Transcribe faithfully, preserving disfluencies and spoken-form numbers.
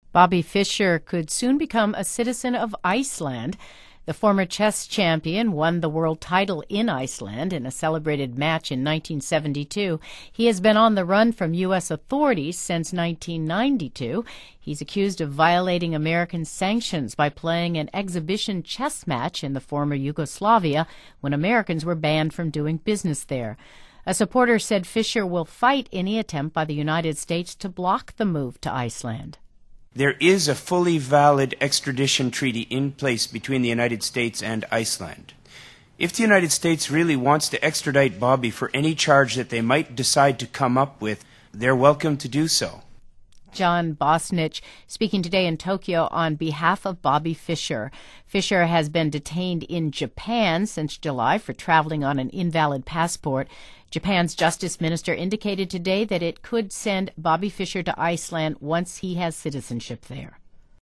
Bobby Fischer could soon become a citizen of Iceland. The former chess champion won the world title in Iceland in a celebrated match in nineteen seventy-two. He has been on the run from U S authorities since nineteen ninety-two. He's accused of violating American sanctions by playing an exhibition chess match in the former Yugoslavia when Americans were banned from doing business there. A supporter said Fischer will fight any attempt by the United States to block the move to Iceland. There is a fully valid extradition treaty in place between the United States and Iceland. If the United States really wants to extradite Bobby for any charge that they might decide to come up with, they're welcome to do so. John Bosnich speaking today in Tokyo on behalf of Bobby Fischer. Fischer has been detained in Japan since July for traveling on an invalid passport. Japan's justice minister indicated today that it could send Bobby Fischer to Iceland once he has citizenship there.